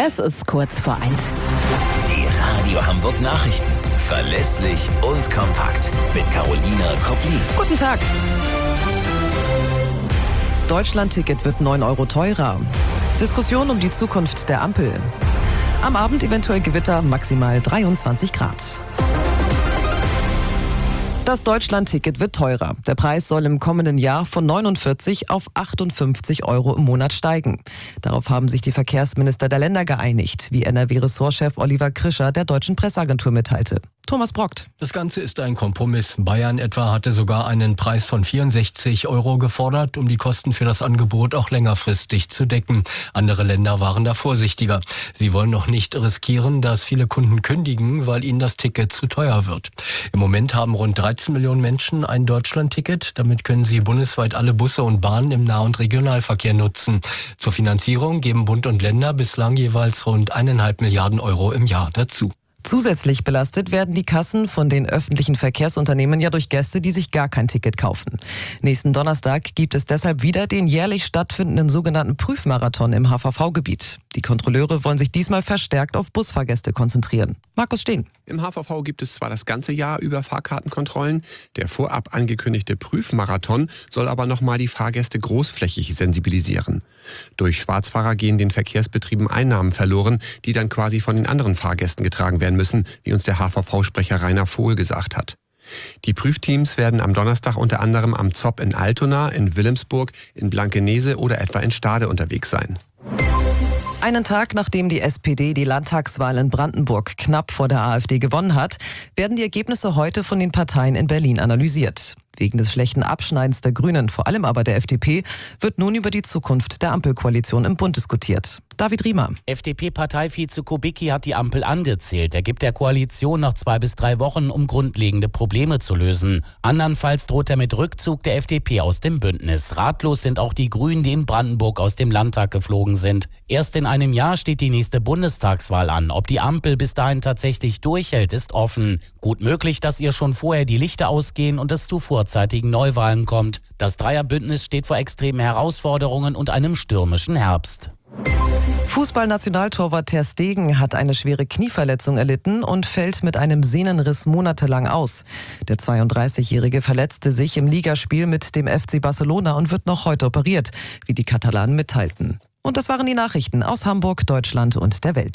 Es ist kurz vor 1. Die Radio Hamburg Nachrichten. Verlässlich und kompakt. Mit Carolina Koppli. Guten Tag. Deutschland-Ticket wird 9 Euro teurer. Diskussion um die Zukunft der Ampel. Am Abend eventuell Gewitter, maximal 23 Grad. Das Deutschland-Ticket wird teurer. Der Preis soll im kommenden Jahr von 49 auf 58 Euro im Monat steigen. Darauf haben sich die Verkehrsminister der Länder geeinigt, wie NRW-Ressortchef Oliver Krischer der Deutschen Presseagentur mitteilte. Thomas Brockt. Das Ganze ist ein Kompromiss. Bayern etwa hatte sogar einen Preis von 64 Euro gefordert, um die Kosten für das Angebot auch längerfristig zu decken. Andere Länder waren da vorsichtiger. Sie wollen noch nicht riskieren, dass viele Kunden kündigen, weil ihnen das Ticket zu teuer wird. Im Moment haben rund 13 Millionen Menschen ein Deutschland-Ticket. Damit können sie bundesweit alle Busse und Bahnen im Nah- und Regionalverkehr nutzen. Zur Finanzierung geben Bund und Länder bislang jeweils rund 1,5 Milliarden Euro im Jahr dazu. Zusätzlich belastet werden die Kassen von den öffentlichen Verkehrsunternehmen ja durch Gäste, die sich gar kein Ticket kaufen. Nächsten Donnerstag gibt es deshalb wieder den jährlich stattfindenden sogenannten Prüfmarathon im HVV-Gebiet. Die Kontrolleure wollen sich diesmal verstärkt auf Busfahrgäste konzentrieren. Markus Steen. Im HVV gibt es zwar das ganze Jahr über Fahrkartenkontrollen, der vorab angekündigte Prüfmarathon soll aber nochmal die Fahrgäste großflächig sensibilisieren. Durch Schwarzfahrer gehen den Verkehrsbetrieben Einnahmen verloren, die dann quasi von den anderen Fahrgästen getragen werden müssen, wie uns der HVV-Sprecher Rainer Vohl gesagt hat. Die Prüfteams werden am Donnerstag unter anderem am ZOP in Altona, in Wilhelmsburg, in Blankenese oder etwa in Stade unterwegs sein. Einen Tag nachdem die SPD die Landtagswahl in Brandenburg knapp vor der AfD gewonnen hat, werden die Ergebnisse heute von den Parteien in Berlin analysiert. Wegen des schlechten Abschneidens der Grünen, vor allem aber der FDP, wird nun über die Zukunft der Ampelkoalition im Bund diskutiert. David Riemer. FDP-Parteivize Kubicki hat die Ampel angezählt. Er gibt der Koalition noch 2 bis 3 Wochen, um grundlegende Probleme zu lösen. Andernfalls droht er mit Rückzug der FDP aus dem Bündnis. Ratlos sind auch die Grünen, die in Brandenburg aus dem Landtag geflogen sind. Erst in einem Jahr steht die nächste Bundestagswahl an. Ob die Ampel bis dahin tatsächlich durchhält, ist offen. Gut möglich, dass ihr schon vorher die Lichter ausgehen und es zu vorzeitigen Neuwahlen kommt. Das Dreierbündnis steht vor extremen Herausforderungen und einem stürmischen Herbst. Fußballnationaltorwart Ter Stegen hat eine schwere Knieverletzung erlitten und fällt mit einem Sehnenriss monatelang aus. Der 32-Jährige verletzte sich im Ligaspiel mit dem FC Barcelona und wird noch heute operiert, wie die Katalanen mitteilten. Und das waren die Nachrichten aus Hamburg, Deutschland und der Welt.